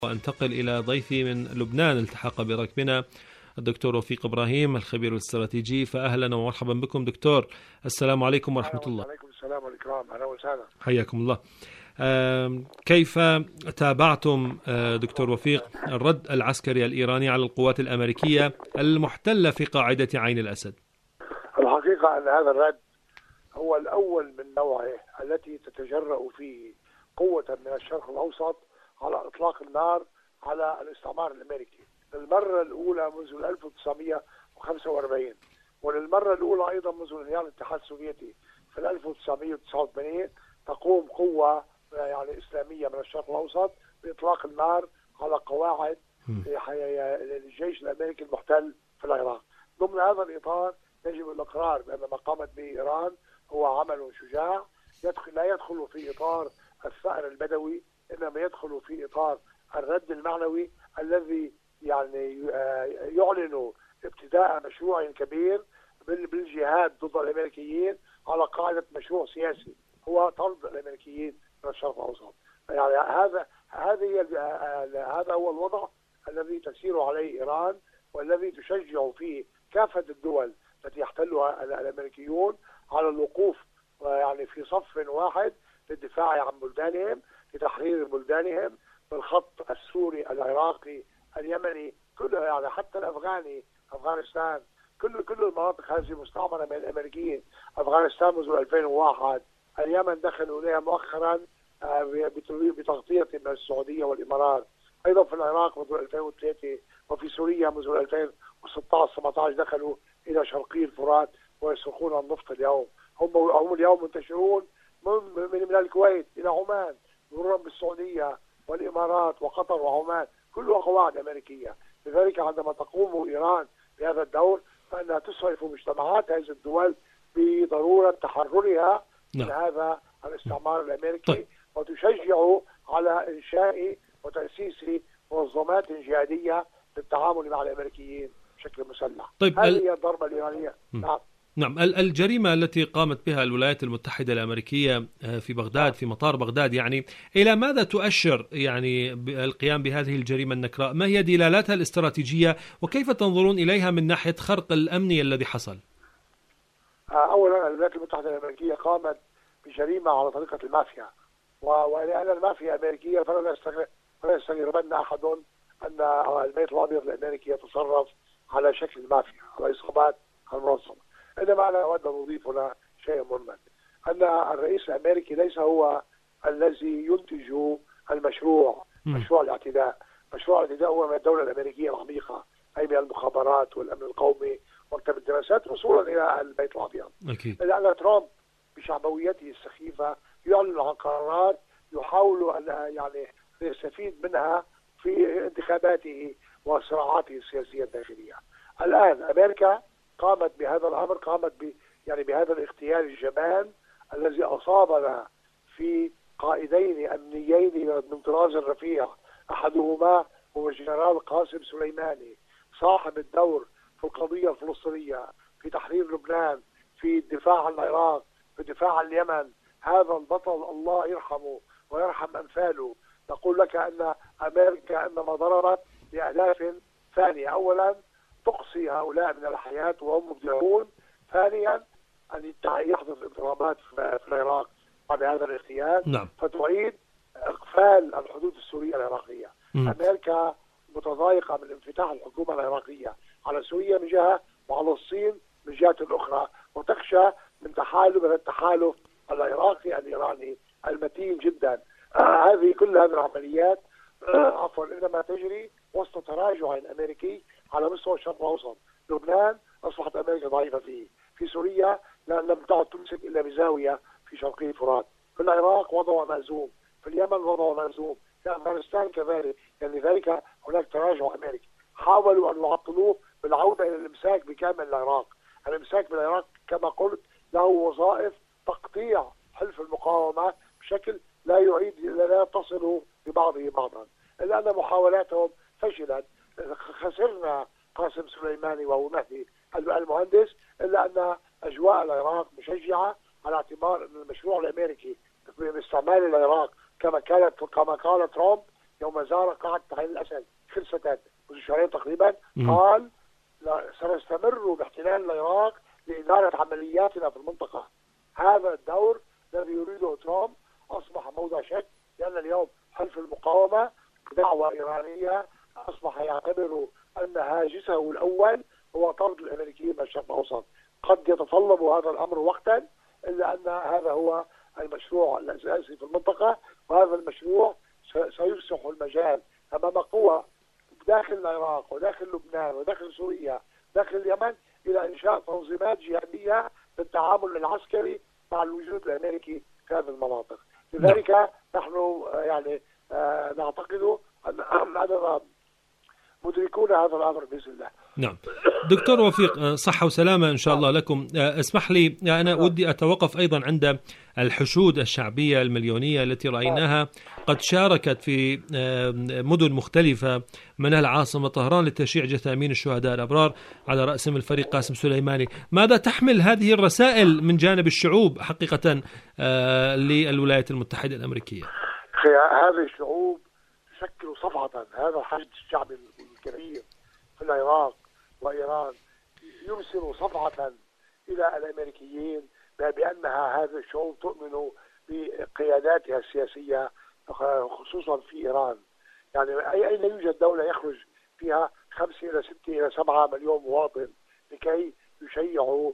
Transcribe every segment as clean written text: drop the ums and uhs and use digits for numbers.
وأنتقل إلى ضيفي من لبنان التحق بركبنا الدكتور وفيق إبراهيم الخبير الاستراتيجي. فأهلا ومرحبا بكم دكتور. السلام عليكم ورحمة الله. وعليكم السلام والإكرام. أهلا وسهلا. حياكم الله. كيف تابعتم دكتور وفيق الرد العسكري الإيراني على القوات الأمريكية المحتلة في قاعدة عين الأسد؟ الحقيقة أن هذا الرد هو الأول من نوعه التي تتجرأ فيه قوة من الشرق الأوسط على إطلاق النار على الاستعمار الأمريكي للمرة الأولى منذ 1945، وللمرة الأولى أيضا منذ انهيار الاتحاد السوفيتي في 1989 تقوم قوة يعني إسلامية من الشرق الأوسط بإطلاق النار على قواعد الجيش الأمريكي المحتل في العراق. ضمن هذا الإطار يجب الإقرار بأن ما قامت به إيران هو عمل شجاع لا يدخل في إطار الثأر البدوي، إنما يدخل في إطار الرد المعنوي الذي يعني يعلن ابتداء مشروع كبير بالجهاد ضد الأمريكيين على قاعدة مشروع سياسي هو طرد الأمريكيين من الشرق الأوسط. يعني هذا هو الوضع الذي تسير عليه إيران، والذي تشجع فيه كافة الدول التي يحتلها الأمريكيون على الوقوف يعني في صف واحد للدفاع عن بلدانهم، لتحرير بلدانهم بالخط السوري العراقي اليمني كله، يعني حتى الأفغاني أفغانستان، كل المناطق هذه مستعمرة من الأمريكيين. أفغانستان منذ 2001، اليمن دخلوا إليها مؤخرا بتغطية من السعودية والإمارات، أيضا في العراق منذ 2003، وفي سوريا منذ 2016-17 دخلوا إلى شرقي الفرات ويسرقون النفط اليوم. هم اليوم منتشرون من الكويت إلى عمان مرورا بالسعودية والإمارات وقطر وعمان، كلها قواعد أمريكية. لذلك عندما تقوم إيران بهذا الدور فإنها تسعف مجتمعات هذه الدول بضرورة تحررها من هذا الاستعمار الأمريكي، وتشجع على إنشاء وتأسيس منظمات جهادية للتعامل مع الأمريكيين بشكل مسلح. طيب هذه هي الضربة الإيرانية. نعم. الجريمة التي قامت بها الولايات المتحدة الأمريكية في بغداد، في مطار بغداد، يعني إلى ماذا تؤشر يعني القيام بهذه الجريمة النكراء؟ ما هي دلالاتها الاستراتيجية وكيف تنظرون إليها من ناحية خرق الأمني الذي حصل؟ أولا الولايات المتحدة الأمريكية قامت بجريمة على طريقة المافيا، ولأن المافيا أمريكية فلا يستغربن أحد أن البيت الأبيض الأمريكي يتصرف على شكل مافيا، على إصابات المنظمة. إنما أنا أود أن أضيف هنا شيء مهم، أن الرئيس الأمريكي ليس هو الذي ينتج المشروع، مشروع الاعتداء. مشروع الاعتداء هو من الدولة الأمريكية العميقة، أي من المخابرات والأمن القومي ومكتب الدراسات وصولا إلى البيت الأبيض. لأن ترامب بشعبويته السخيفة يعلن عن قرارات يحاول أن يعني يستفيد منها في انتخاباته وصراعاته السياسية الداخلية. الآن أمريكا قامت بهذا الأمر، قامت بهذا الاغتيال الجبان الذي أصابنا في قائدين أمنيين من طراز رفيع، أحدهما هو الجنرال قاسم سليماني صاحب الدور في القضية الفلسطينية، في تحرير لبنان، في الدفاع عن العراق، في الدفاع عن اليمن. هذا البطل الله يرحمه ويرحم أمثاله. نقول لك أن أمريكا إنما ضربت لأهداف ثانية: أولا تقصي هؤلاء من الحياة وهم مبدعون، ثانيا أن يحدث اضطرابات في العراق بعد هذا الاغتيال، فتعيد إقفال الحدود السورية العراقية. أمريكا متضايقة من انفتاح الحكومة العراقية على سوريا من جهة وعلى الصين من جهة أخرى، وتخشى من التحالف العراقي الإيراني المتين جدا. كل هذه العمليات إنما تجري وسط تراجع أمريكي على مستوى الشرق الأوسط. لبنان أصبحت أمريكا ضعيفة فيه، في سوريا لم تعد تمسك إلا بزاوية في شرقي الفرات، في العراق وضعه مهزوم، في اليمن وضعه مهزوم، في أفغانستان كذلك. يعني ذلك هناك تراجع أمريكي. حاولوا أن يعطلوه بالعودة إلى الإمساك بكامل العراق. الإمساك بالعراق كما قلت له وظائف تقطيع حلف المقاومة بشكل لا يتصل ببعضه بعضا، إلا أن محاولاتهم فشلت. خسرنا قاسم سليماني وهو مهدي المهندس، إلا أن أجواء العراق مشجعة على اعتبار أن المشروع الأمريكي باستعمال العراق كما قال ترامب يوم زار قاعة عين الأسد خلصة منذ شهرين تقريبا قال سنستمر باحتلال العراق لإدارة عملياتنا في المنطقة. هذا الدور الذي يريده ترامب أصبح موضع شك، لأن اليوم حلف المقاومة دعوة إيرانية أصبح يعتبر أن هاجسه الأول هو طرد الأمريكيين من الشرق الأوسط. قد يتطلب هذا الأمر وقتا، إلا أن هذا هو المشروع الأساسي في المنطقة، وهذا المشروع سيفسح المجال أمام قوى داخل العراق وداخل لبنان وداخل سوريا داخل اليمن إلى إنشاء تنظيمات جهادية للتعامل العسكري مع الوجود الأمريكي في هذه المناطق. لذلك نحن يعني نعتقد أننا مدركون هذا الأمر بإذن الله. نعم دكتور وفيق، صحة وسلامة إن شاء الله لكم. اسمح لي أنا ودي أتوقف أيضا عند الحشود الشعبية المليونية التي رأيناها قد شاركت في مدن مختلفة منها العاصمة طهران لتشييع جثامين الشهداء الأبرار على رأسهم الفريق قاسم سليماني. ماذا تحمل هذه الرسائل من جانب الشعوب حقيقة للولايات المتحدة الأمريكية؟ هذه الشعوب تشكل صفعة. هذا الحشد الشعبي الكبير في العراق وإيران يرسل صفعة إلى الأمريكيين بأنها هذه الشعوب تؤمن بقياداتها السياسية خصوصا في إيران. يعني أين يوجد دولة يخرج فيها 5 إلى 6 إلى 7 مليون مواطن لكي يشيعوا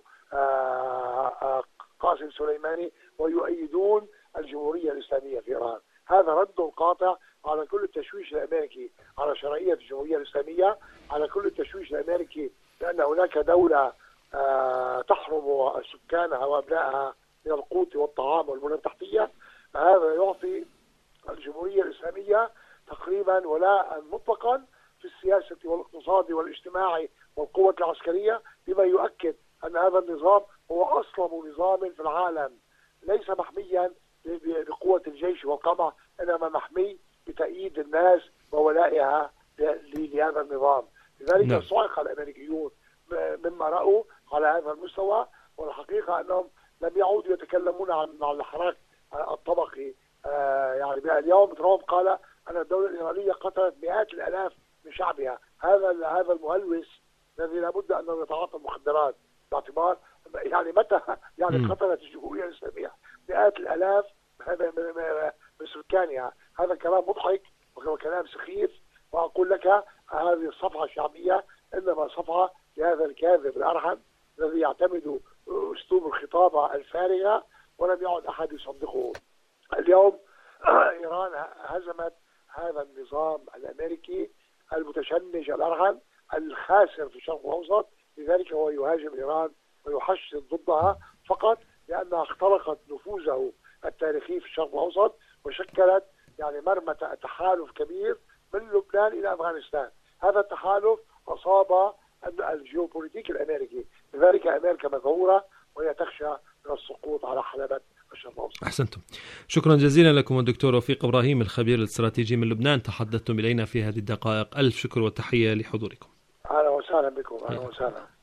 قاسم سليماني ويؤيدون الجمهورية الإسلامية في إيران؟ هذا رد قاطع على كل التشويش الأمريكي على شرعية الجمهورية الإسلامية، على كل التشويش الأمريكي بأن هناك دولة تحرم سكانها وأبنائها من القوت والطعام والبنى التحتية. هذا يعطي الجمهورية الإسلامية تقريبا ولاء مطلقا في السياسة والاقتصاد والاجتماعي والقوة العسكرية، بما يؤكد أن هذا النظام هو أصلب نظام في العالم، ليس محميا بقوة الجيش والقمع، إنما محمي بتأييد الناس وولائها لهذا النظام. لذلك صعق الأمريكيون مما رأوا على هذا المستوى، والحقيقة أنهم لم يعودوا يتكلمون عن الحراك الطبقي. يعني اليوم ترامب قال أن الدولة الإيرانية قتلت مئات الآلاف من شعبها. هذا المهلوس الذي لابد أن يتعاطى المخدرات، باعتبار يعني متى يعني قتلت الجمهورية الإسلامية مئات الآلاف من سكانها. هذا كلام مضحك وكلام سخيف. وأقول لك هذه الصفحة الشعبية إنما صفحة لهذا الكاذب الأرحم الذي يعتمد أسلوب الخطابة الفارغة ولم يعد أحد يصدقه. اليوم إيران هزمت هذا النظام الأمريكي المتشنج الأرحم الخاسر في الشرق الأوسط. لذلك هو يهاجم إيران ويحشد ضدها فقط لأنها اخترقت نفوذه التاريخي في الشرق الأوسط وشكلت يعني مرمى تحالف كبير من لبنان إلى أفغانستان. هذا التحالف أصاب الجيوبوليتيك الأمريكي. لذلك أمريكا مذعورة وهي تخشى من السقوط على حلبة الشرق الأوسط. أحسنتم، شكرا جزيلا لكم الدكتور وفيق إبراهيم الخبير الاستراتيجي من لبنان، تحدثتم إلينا في هذه الدقائق. ألف شكر وتحية لحضوركم. أهلا وسهلا بكم. أهلا وسهلا.